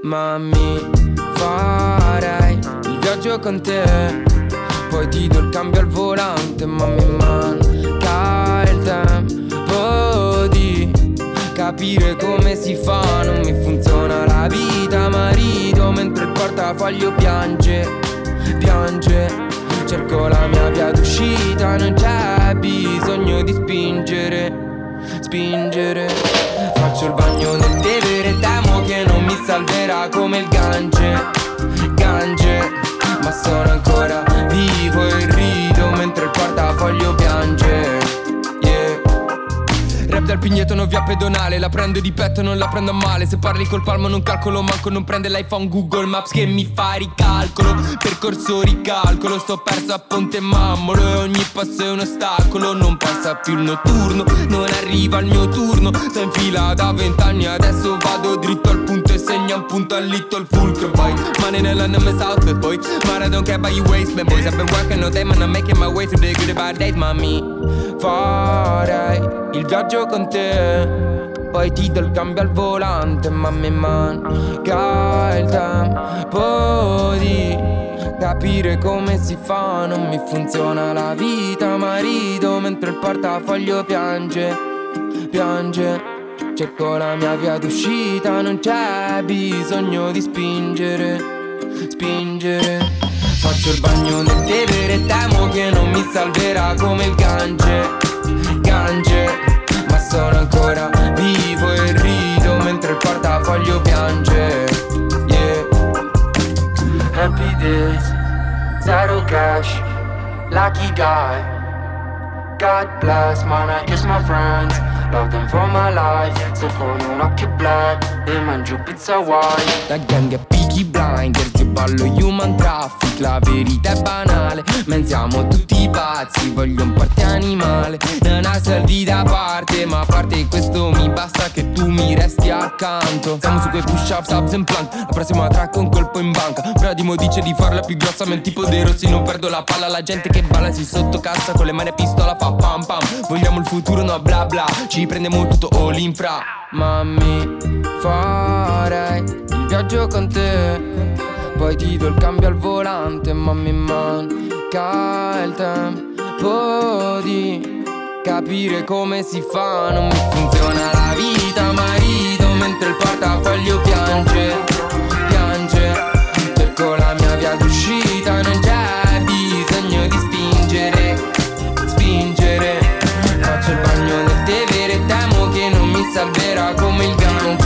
ma mi farei il viaggio con te. Poi ti do il cambio al volante, ma mi manca il tempo di capire come si fa. Non mi funziona la vita, marito, mentre il portafoglio piange, piange. Cerco la mia via d'uscita, non c'è bisogno di spingere, spingere. Faccio il bagno nel Tevere, temo che non mi salverà come il Gange, Gange. Ma sono ancora vivo e rido mentre il portafoglio piange, yeah. Rap dal Pigneto, via pedonale, la prendo di petto, non la prendo a male. Se parli col palmo non calcolo, manco non prende l'iPhone Google Maps che mi fa ricalcolo. Percorso ricalcolo, sto perso a Ponte Mammolo e ogni passo è un ostacolo. Non passa più il notturno, non arriva il mio turno. Sto in fila da 20 anni, adesso vado dritto al punto e segno un punto al little fulcro. Poi money nella nome Southwest boy, ma I don't care about your waistband boys. I've been working all day, man, I'm making my way through the good and bad days. Ma mi farei il viaggio con te, poi ti do il cambio al volante, ma mi manca il tempo di capire come si fa. Non mi funziona la vita, marito, mentre il portafoglio piange, piange. Cerco la mia via d'uscita, non c'è bisogno di spingere, spingere. Faccio il bagno nel Tevere, temo che non mi salverà come il Gange, Gange. Ma sono ancora vivo e rido mentre il portafoglio piange, yeah. Happy days, zero cash, lucky guy. God bless, man, I kiss my friends, love them for my life. Se con un occhio black e mangio pizza white. La gang è Peaky Blinders, io ballo human traffic. La verità è banale, ma siamo tutti pazzi. Voglio un party animale, non hai soldi da parte, ma a parte questo mi basta che tu mi resti accanto. Siamo su quei push up, subs and plank. La prossima track un colpo in banca. Bradimo dice di farla più grossa, ma il tipo dei rossi non perdo la palla. La gente che balla si sottocassa con le mani a pistola fa pam pam. Vogliamo il futuro, no bla bla. Ci prendiamo tutto all in fra. Ma mi farei il viaggio con te, poi ti do il cambio al volante, ma mi manca il tempo di capire come si fa. Non mi funziona la vita, marito, mentre il portafoglio piange, piange. Cerco la mia via d'uscita, non c'è bisogno di spingere, spingere. Faccio il bagno nel Tevere, temo che non mi salverà come il Gange.